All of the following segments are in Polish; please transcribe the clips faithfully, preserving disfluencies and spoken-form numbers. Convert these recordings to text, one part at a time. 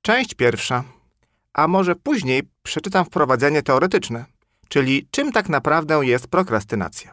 Część pierwsza. A może później przeczytam wprowadzenie teoretyczne, czyli czym tak naprawdę jest prokrastynacja.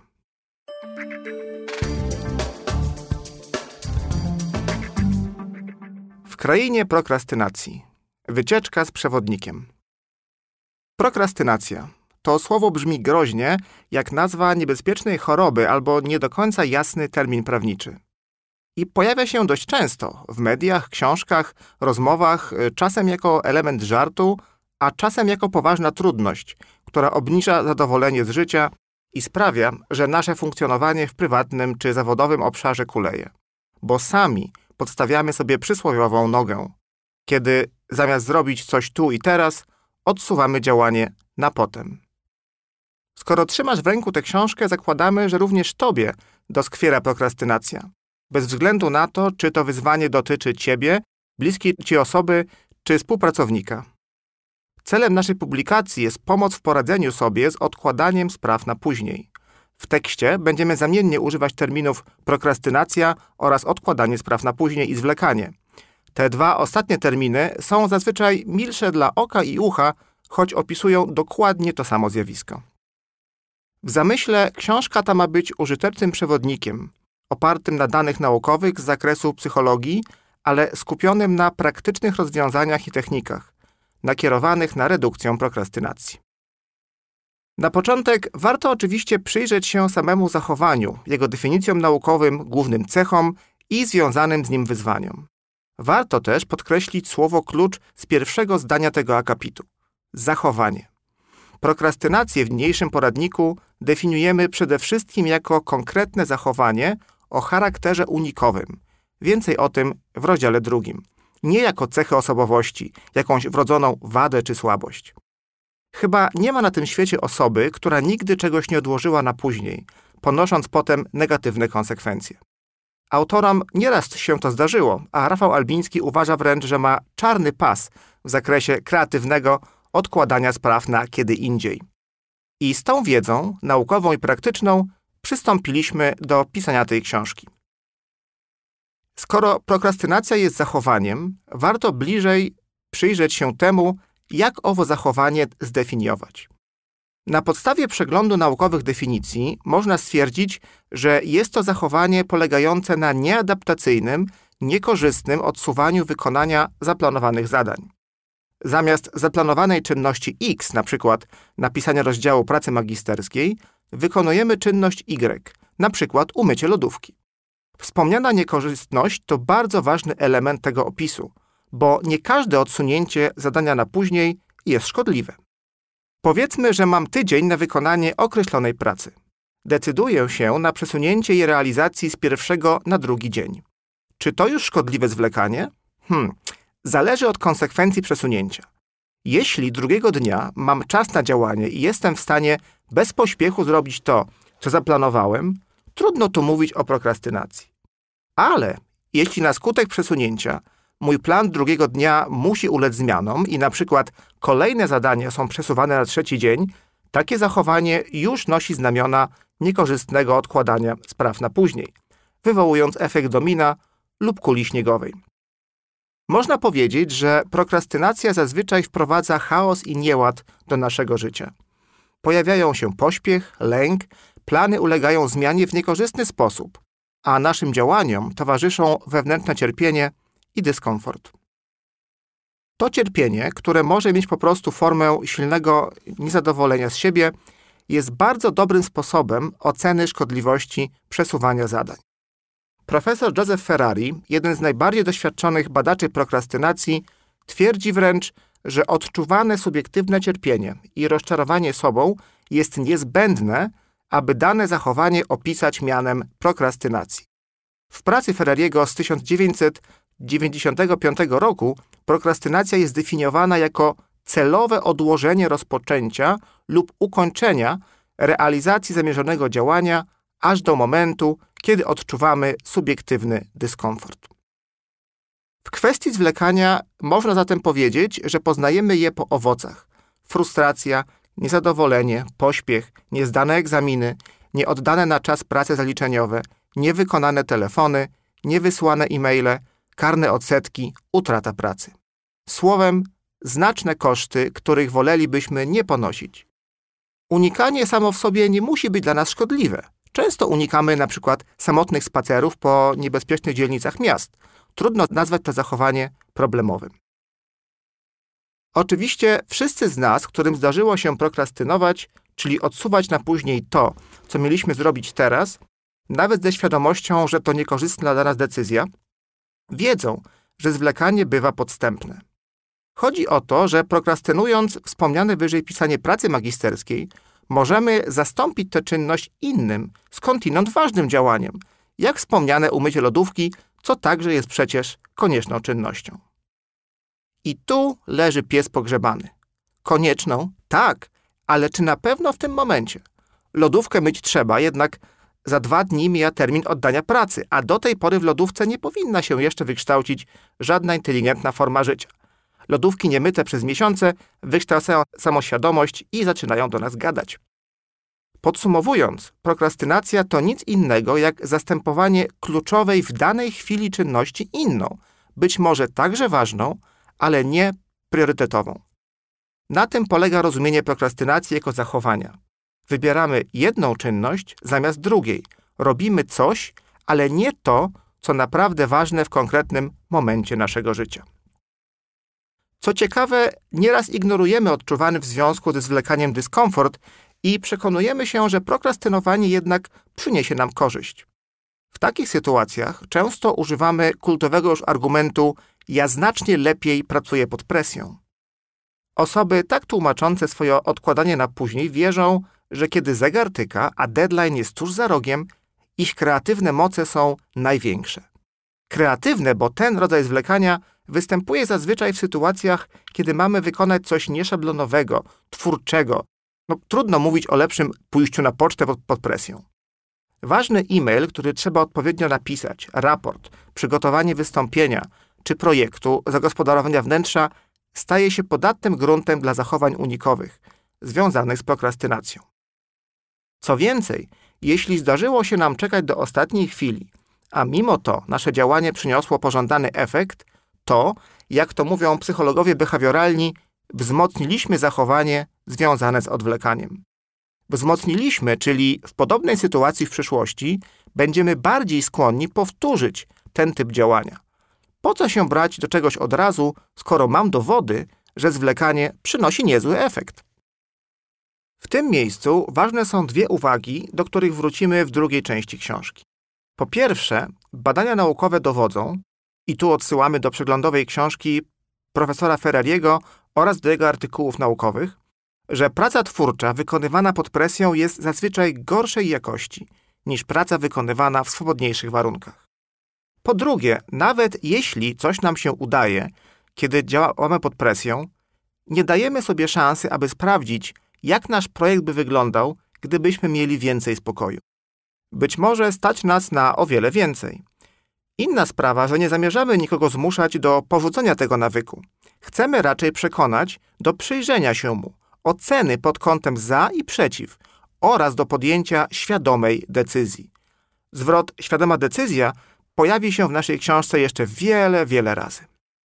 W krainie prokrastynacji. Wycieczka z przewodnikiem. Prokrastynacja. To słowo brzmi groźnie, jak nazwa niebezpiecznej choroby albo nie do końca jasny termin prawniczy. I pojawia się dość często w mediach, książkach, rozmowach, czasem jako element żartu, a czasem jako poważna trudność, która obniża zadowolenie z życia i sprawia, że nasze funkcjonowanie w prywatnym czy zawodowym obszarze kuleje. Bo sami podstawiamy sobie przysłowiową nogę, kiedy zamiast zrobić coś tu i teraz, odsuwamy działanie na potem. Skoro trzymasz w ręku tę książkę, zakładamy, że również tobie doskwiera prokrastynacja. Bez względu na to, czy to wyzwanie dotyczy ciebie, bliskiej ci osoby, czy współpracownika. Celem naszej publikacji jest pomoc w poradzeniu sobie z odkładaniem spraw na później. W tekście będziemy zamiennie używać terminów prokrastynacja oraz odkładanie spraw na później i zwlekanie. Te dwa ostatnie terminy są zazwyczaj milsze dla oka i ucha, choć opisują dokładnie to samo zjawisko. W zamyśle książka ta ma być użytecznym przewodnikiem, opartym na danych naukowych z zakresu psychologii, ale skupionym na praktycznych rozwiązaniach i technikach, nakierowanych na redukcję prokrastynacji. Na początek warto oczywiście przyjrzeć się samemu zachowaniu, jego definicjom naukowym, głównym cechom i związanym z nim wyzwaniom. Warto też podkreślić słowo klucz z pierwszego zdania tego akapitu – zachowanie. Prokrastynację w niniejszym poradniku definiujemy przede wszystkim jako konkretne zachowanie o charakterze unikowym. Więcej o tym w rozdziale drugim. Nie jako cechę osobowości, jakąś wrodzoną wadę czy słabość. Chyba nie ma na tym świecie osoby, która nigdy czegoś nie odłożyła na później, ponosząc potem negatywne konsekwencje. Autorom nieraz się to zdarzyło, a Rafał Albiński uważa wręcz, że ma czarny pas w zakresie kreatywnego odkładania spraw na kiedy indziej. I z tą wiedzą, naukową i praktyczną, przystąpiliśmy do pisania tej książki. Skoro prokrastynacja jest zachowaniem, warto bliżej przyjrzeć się temu, jak owo zachowanie zdefiniować. Na podstawie przeglądu naukowych definicji można stwierdzić, że jest to zachowanie polegające na nieadaptacyjnym, niekorzystnym odsuwaniu wykonania zaplanowanych zadań. Zamiast zaplanowanej czynności X, na przykład napisania rozdziału pracy magisterskiej, wykonujemy czynność Y, na przykład umycie lodówki. Wspomniana niekorzystność to bardzo ważny element tego opisu, bo nie każde odsunięcie zadania na później jest szkodliwe. Powiedzmy, że mam tydzień na wykonanie określonej pracy. Decyduję się na przesunięcie jej realizacji z pierwszego na drugi dzień. Czy to już szkodliwe zwlekanie? Hmm, zależy od konsekwencji przesunięcia. Jeśli drugiego dnia mam czas na działanie i jestem w stanie bez pośpiechu zrobić to, co zaplanowałem, trudno tu mówić o prokrastynacji. Ale jeśli na skutek przesunięcia mój plan drugiego dnia musi ulec zmianom i na przykład kolejne zadania są przesuwane na trzeci dzień, takie zachowanie już nosi znamiona niekorzystnego odkładania spraw na później, wywołując efekt domina lub kuli śniegowej. Można powiedzieć, że prokrastynacja zazwyczaj wprowadza chaos i nieład do naszego życia. Pojawiają się pośpiech, lęk, plany ulegają zmianie w niekorzystny sposób, a naszym działaniom towarzyszą wewnętrzne cierpienie i dyskomfort. To cierpienie, które może mieć po prostu formę silnego niezadowolenia z siebie, jest bardzo dobrym sposobem oceny szkodliwości przesuwania zadań. Profesor Joseph Ferrari, jeden z najbardziej doświadczonych badaczy prokrastynacji, twierdzi wręcz, że odczuwane subiektywne cierpienie i rozczarowanie sobą jest niezbędne, aby dane zachowanie opisać mianem prokrastynacji. W pracy Ferrariego z tysiąc dziewięćset dziewięćdziesiątego piątego roku prokrastynacja jest definiowana jako celowe odłożenie rozpoczęcia lub ukończenia realizacji zamierzonego działania aż do momentu, kiedy odczuwamy subiektywny dyskomfort. W kwestii zwlekania można zatem powiedzieć, że poznajemy je po owocach. Frustracja, niezadowolenie, pośpiech, niezdane egzaminy, nieoddane na czas prace zaliczeniowe, niewykonane telefony, niewysłane e-maile, karne odsetki, utrata pracy. Słowem, znaczne koszty, których wolelibyśmy nie ponosić. Unikanie samo w sobie nie musi być dla nas szkodliwe. Często unikamy na przykład samotnych spacerów po niebezpiecznych dzielnicach miast. Trudno nazwać to zachowanie problemowym. Oczywiście wszyscy z nas, którym zdarzyło się prokrastynować, czyli odsuwać na później to, co mieliśmy zrobić teraz, nawet ze świadomością, że to niekorzystna dla nas decyzja, wiedzą, że zwlekanie bywa podstępne. Chodzi o to, że prokrastynując wspomniane wyżej pisanie pracy magisterskiej, możemy zastąpić tę czynność innym, skądinąd ważnym działaniem, jak wspomniane umycie lodówki, co także jest przecież konieczną czynnością. I tu leży pies pogrzebany. Konieczną? Tak, ale czy na pewno w tym momencie? Lodówkę myć trzeba, jednak za dwa dni mija termin oddania pracy, a do tej pory w lodówce nie powinna się jeszcze wykształcić żadna inteligentna forma życia. Lodówki niemyte przez miesiące wykształcają samoświadomość i zaczynają do nas gadać. Podsumowując, prokrastynacja to nic innego jak zastępowanie kluczowej w danej chwili czynności inną, być może także ważną, ale nie priorytetową. Na tym polega rozumienie prokrastynacji jako zachowania. Wybieramy jedną czynność zamiast drugiej. Robimy coś, ale nie to, co naprawdę ważne w konkretnym momencie naszego życia. Co ciekawe, nieraz ignorujemy odczuwany w związku ze zwlekaniem dyskomfort i przekonujemy się, że prokrastynowanie jednak przyniesie nam korzyść. W takich sytuacjach często używamy kultowego już argumentu „ja znacznie lepiej pracuję pod presją”. Osoby tak tłumaczące swoje odkładanie na później wierzą, że kiedy zegar tyka, a deadline jest tuż za rogiem, ich kreatywne moce są największe. Kreatywne, bo ten rodzaj zwlekania występuje zazwyczaj w sytuacjach, kiedy mamy wykonać coś nieszablonowego, twórczego. No, trudno mówić o lepszym pójściu na pocztę pod, pod presją. Ważny e-mail, który trzeba odpowiednio napisać, raport, przygotowanie wystąpienia czy projektu zagospodarowania wnętrza staje się podatnym gruntem dla zachowań unikowych, związanych z prokrastynacją. Co więcej, jeśli zdarzyło się nam czekać do ostatniej chwili, a mimo to nasze działanie przyniosło pożądany efekt, to, jak to mówią psychologowie behawioralni, wzmocniliśmy zachowanie związane z odwlekaniem. Wzmocniliśmy, czyli w podobnej sytuacji w przyszłości będziemy bardziej skłonni powtórzyć ten typ działania. Po co się brać do czegoś od razu, skoro mam dowody, że zwlekanie przynosi niezły efekt? W tym miejscu ważne są dwie uwagi, do których wrócimy w drugiej części książki. Po pierwsze, badania naukowe dowodzą, i tu odsyłamy do przeglądowej książki profesora Ferrariego oraz do jego artykułów naukowych, że praca twórcza wykonywana pod presją jest zazwyczaj gorszej jakości niż praca wykonywana w swobodniejszych warunkach. Po drugie, nawet jeśli coś nam się udaje, kiedy działamy pod presją, nie dajemy sobie szansy, aby sprawdzić, jak nasz projekt by wyglądał, gdybyśmy mieli więcej spokoju. Być może stać nas na o wiele więcej. Inna sprawa, że nie zamierzamy nikogo zmuszać do porzucenia tego nawyku. Chcemy raczej przekonać do przyjrzenia się mu, oceny pod kątem za i przeciw oraz do podjęcia świadomej decyzji. Zwrot świadoma decyzja pojawi się w naszej książce jeszcze wiele, wiele razy.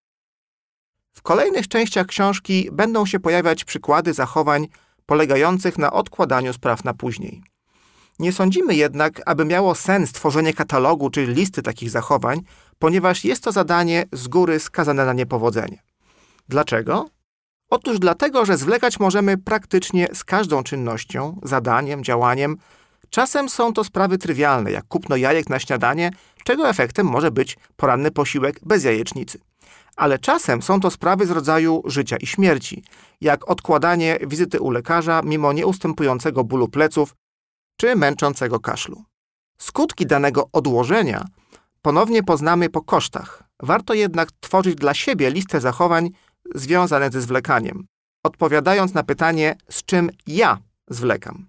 W kolejnych częściach książki będą się pojawiać przykłady zachowań polegających na odkładaniu spraw na później. Nie sądzimy jednak, aby miało sens tworzenie katalogu czy listy takich zachowań, ponieważ jest to zadanie z góry skazane na niepowodzenie. Dlaczego? Otóż dlatego, że zwlekać możemy praktycznie z każdą czynnością, zadaniem, działaniem. Czasem są to sprawy trywialne, jak kupno jajek na śniadanie, czego efektem może być poranny posiłek bez jajecznicy. Ale czasem są to sprawy z rodzaju życia i śmierci, jak odkładanie wizyty u lekarza mimo nieustępującego bólu pleców czy męczącego kaszlu. Skutki danego odłożenia ponownie poznamy po kosztach. Warto jednak tworzyć dla siebie listę zachowań związanych ze zwlekaniem, odpowiadając na pytanie, z czym ja zwlekam.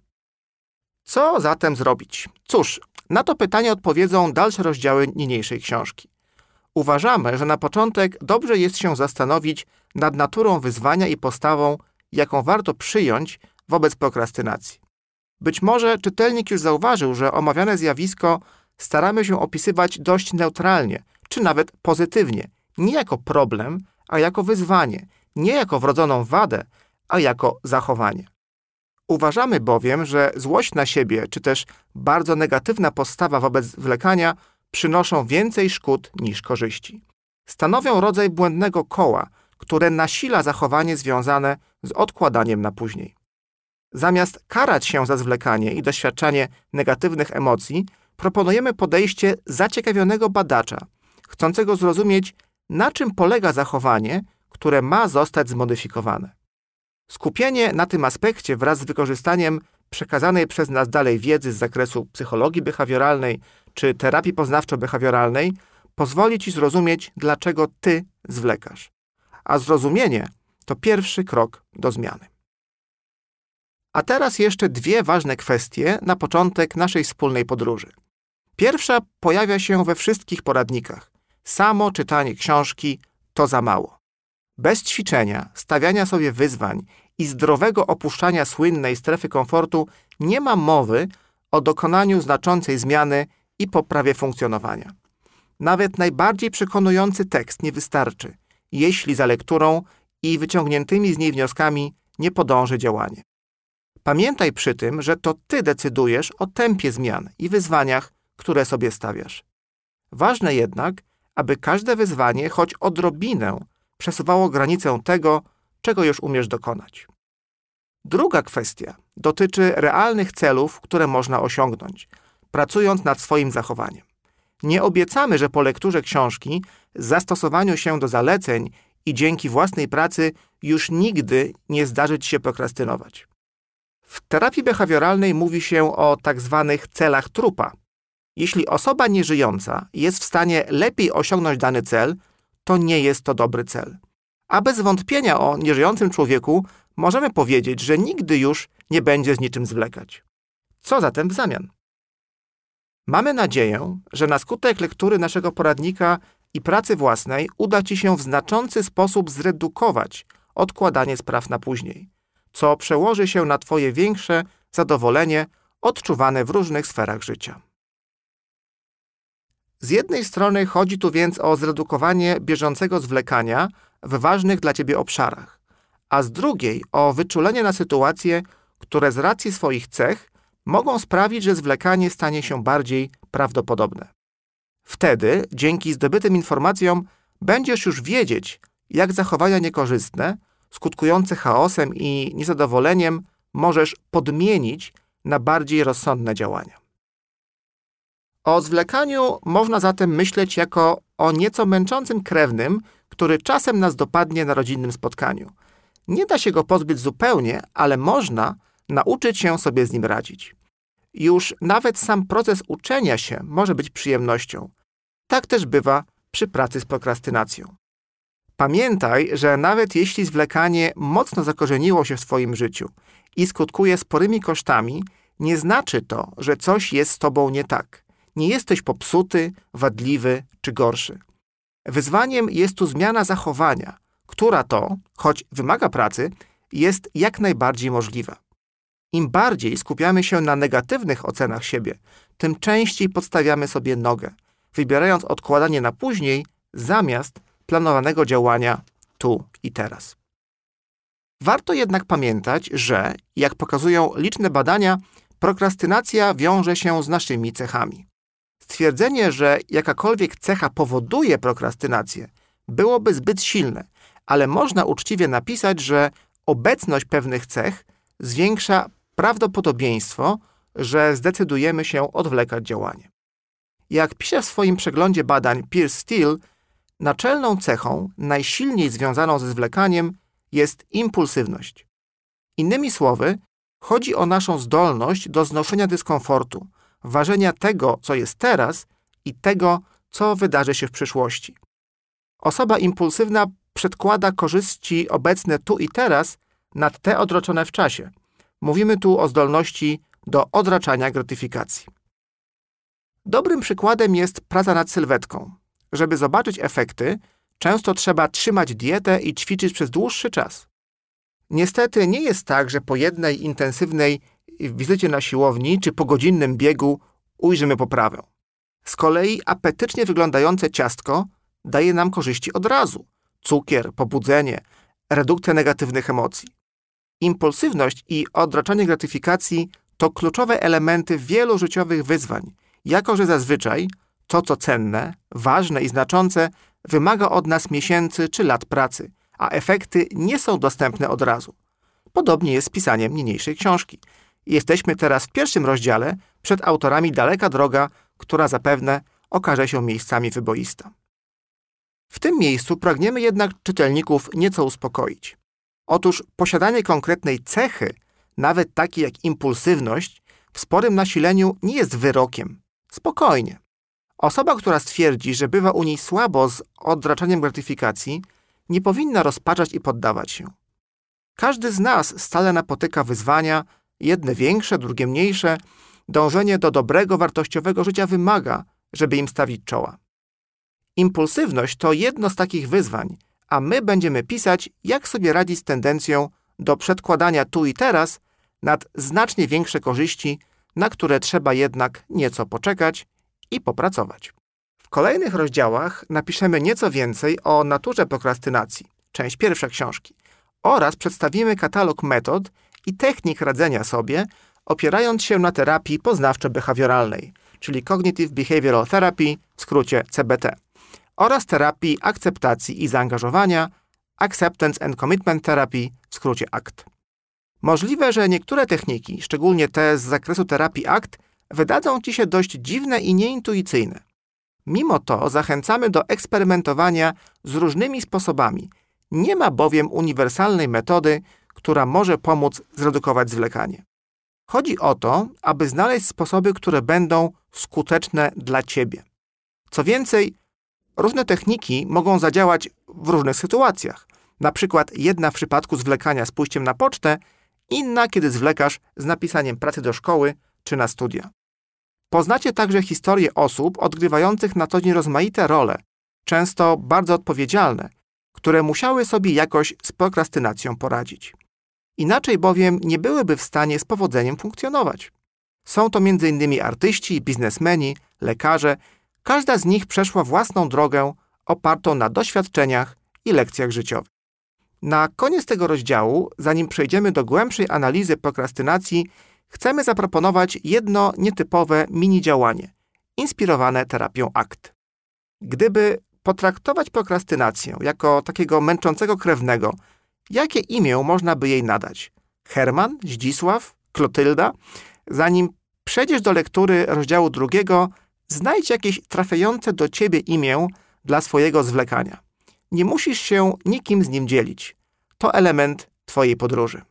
Co zatem zrobić? Cóż, na to pytanie odpowiedzą dalsze rozdziały niniejszej książki. Uważamy, że na początek dobrze jest się zastanowić nad naturą wyzwania i postawą, jaką warto przyjąć wobec prokrastynacji. Być może czytelnik już zauważył, że omawiane zjawisko staramy się opisywać dość neutralnie, czy nawet pozytywnie, nie jako problem, a jako wyzwanie, nie jako wrodzoną wadę, a jako zachowanie. Uważamy bowiem, że złość na siebie, czy też bardzo negatywna postawa wobec zwlekania przynoszą więcej szkód niż korzyści. Stanowią rodzaj błędnego koła, które nasila zachowanie związane z odkładaniem na później. Zamiast karać się za zwlekanie i doświadczanie negatywnych emocji, proponujemy podejście zaciekawionego badacza, chcącego zrozumieć, na czym polega zachowanie, które ma zostać zmodyfikowane. Skupienie na tym aspekcie wraz z wykorzystaniem przekazanej przez nas dalej wiedzy z zakresu psychologii behawioralnej czy terapii poznawczo-behawioralnej pozwoli Ci zrozumieć, dlaczego Ty zwlekasz. A zrozumienie to pierwszy krok do zmiany. A teraz jeszcze dwie ważne kwestie na początek naszej wspólnej podróży. Pierwsza pojawia się we wszystkich poradnikach. Samo czytanie książki to za mało. Bez ćwiczenia, stawiania sobie wyzwań i zdrowego opuszczania słynnej strefy komfortu nie ma mowy o dokonaniu znaczącej zmiany i poprawie funkcjonowania. Nawet najbardziej przekonujący tekst nie wystarczy, jeśli za lekturą i wyciągniętymi z niej wnioskami nie podąży działanie. Pamiętaj przy tym, że to Ty decydujesz o tempie zmian i wyzwaniach, które sobie stawiasz. Ważne jednak, aby każde wyzwanie choć odrobinę przesuwało granicę tego, czego już umiesz dokonać. Druga kwestia dotyczy realnych celów, które można osiągnąć, pracując nad swoim zachowaniem. Nie obiecamy, że po lekturze książki, zastosowaniu się do zaleceń i dzięki własnej pracy już nigdy nie zdarzy Ci się prokrastynować. W terapii behawioralnej mówi się o tak zwanych celach trupa. Jeśli osoba nieżyjąca jest w stanie lepiej osiągnąć dany cel, to nie jest to dobry cel. A bez wątpienia o nieżyjącym człowieku możemy powiedzieć, że nigdy już nie będzie z niczym zwlekać. Co zatem w zamian? Mamy nadzieję, że na skutek lektury naszego poradnika i pracy własnej uda Ci się w znaczący sposób zredukować odkładanie spraw na później, co przełoży się na Twoje większe zadowolenie odczuwane w różnych sferach życia. Z jednej strony chodzi tu więc o zredukowanie bieżącego zwlekania w ważnych dla Ciebie obszarach, a z drugiej o wyczulenie na sytuacje, które z racji swoich cech mogą sprawić, że zwlekanie stanie się bardziej prawdopodobne. Wtedy, dzięki zdobytym informacjom, będziesz już wiedzieć, jak zachowania niekorzystne, skutkujące chaosem i niezadowoleniem, możesz podmienić na bardziej rozsądne działania. O zwlekaniu można zatem myśleć jako o nieco męczącym krewnym, który czasem nas dopadnie na rodzinnym spotkaniu. Nie da się go pozbyć zupełnie, ale można nauczyć się sobie z nim radzić. Już nawet sam proces uczenia się może być przyjemnością. Tak też bywa przy pracy z prokrastynacją. Pamiętaj, że nawet jeśli zwlekanie mocno zakorzeniło się w Twoim życiu i skutkuje sporymi kosztami, nie znaczy to, że coś jest z Tobą nie tak. Nie jesteś popsuty, wadliwy czy gorszy. Wyzwaniem jest tu zmiana zachowania, która to, choć wymaga pracy, jest jak najbardziej możliwa. Im bardziej skupiamy się na negatywnych ocenach siebie, tym częściej podstawiamy sobie nogę, wybierając odkładanie na później zamiast planowanego działania tu i teraz. Warto jednak pamiętać, że, jak pokazują liczne badania, prokrastynacja wiąże się z naszymi cechami. Stwierdzenie, że jakakolwiek cecha powoduje prokrastynację, byłoby zbyt silne, ale można uczciwie napisać, że obecność pewnych cech zwiększa prawdopodobieństwo, że zdecydujemy się odwlekać działanie. Jak pisze w swoim przeglądzie badań Piers Steel, naczelną cechą, najsilniej związaną ze zwlekaniem, jest impulsywność. Innymi słowy, chodzi o naszą zdolność do znoszenia dyskomfortu, ważenia tego, co jest teraz i tego, co wydarzy się w przyszłości. Osoba impulsywna przedkłada korzyści obecne tu i teraz nad te odroczone w czasie. Mówimy tu o zdolności do odraczania gratyfikacji. Dobrym przykładem jest praca nad sylwetką. Żeby zobaczyć efekty, często trzeba trzymać dietę i ćwiczyć przez dłuższy czas. Niestety nie jest tak, że po jednej intensywnej wizycie na siłowni czy po godzinnym biegu ujrzymy poprawę. Z kolei apetycznie wyglądające ciastko daje nam korzyści od razu, cukier, pobudzenie, redukcja negatywnych emocji. Impulsywność i odraczanie gratyfikacji to kluczowe elementy wielu życiowych wyzwań, jako że zazwyczaj to, co cenne, ważne i znaczące, wymaga od nas miesięcy czy lat pracy, a efekty nie są dostępne od razu. Podobnie jest z pisaniem niniejszej książki. Jesteśmy teraz w pierwszym rozdziale, przed autorami daleka droga, która zapewne okaże się miejscami wyboista. W tym miejscu pragniemy jednak czytelników nieco uspokoić. Otóż posiadanie konkretnej cechy, nawet takiej jak impulsywność, w sporym nasileniu nie jest wyrokiem. Spokojnie. Osoba, która stwierdzi, że bywa u niej słabo z odraczaniem gratyfikacji, nie powinna rozpaczać i poddawać się. Każdy z nas stale napotyka wyzwania, jedne większe, drugie mniejsze. Dążenie do dobrego, wartościowego życia wymaga, żeby im stawić czoła. Impulsywność to jedno z takich wyzwań, a my będziemy pisać, jak sobie radzić z tendencją do przedkładania tu i teraz nad znacznie większe korzyści, na które trzeba jednak nieco poczekać i popracować. W kolejnych rozdziałach napiszemy nieco więcej o naturze prokrastynacji, część pierwsza książki, oraz przedstawimy katalog metod i technik radzenia sobie, opierając się na terapii poznawczo-behawioralnej, czyli Cognitive Behavioral Therapy, w skrócie C B T, oraz terapii akceptacji i zaangażowania, Acceptance and Commitment Therapy, w skrócie A C T. Możliwe, że niektóre techniki, szczególnie te z zakresu terapii A C T, wydadzą Ci się dość dziwne i nieintuicyjne. Mimo to zachęcamy do eksperymentowania z różnymi sposobami. Nie ma bowiem uniwersalnej metody, która może pomóc zredukować zwlekanie. Chodzi o to, aby znaleźć sposoby, które będą skuteczne dla Ciebie. Co więcej, różne techniki mogą zadziałać w różnych sytuacjach. Na przykład jedna w przypadku zwlekania z pójściem na pocztę, inna kiedy zwlekasz z napisaniem pracy do szkoły czy na studia. Poznacie także historie osób odgrywających na co dzień rozmaite role, często bardzo odpowiedzialne, które musiały sobie jakoś z prokrastynacją poradzić. Inaczej bowiem nie byłyby w stanie z powodzeniem funkcjonować. Są to między innymi artyści, biznesmeni, lekarze. Każda z nich przeszła własną drogę opartą na doświadczeniach i lekcjach życiowych. Na koniec tego rozdziału, zanim przejdziemy do głębszej analizy prokrastynacji, chcemy zaproponować jedno nietypowe mini działanie, inspirowane terapią A C T. Gdyby potraktować prokrastynację jako takiego męczącego krewnego, jakie imię można by jej nadać? Herman, Zdzisław, Klotylda? Zanim przejdziesz do lektury rozdziału drugiego, znajdź jakieś trafiające do Ciebie imię dla swojego zwlekania. Nie musisz się nikim z nim dzielić. To element Twojej podróży.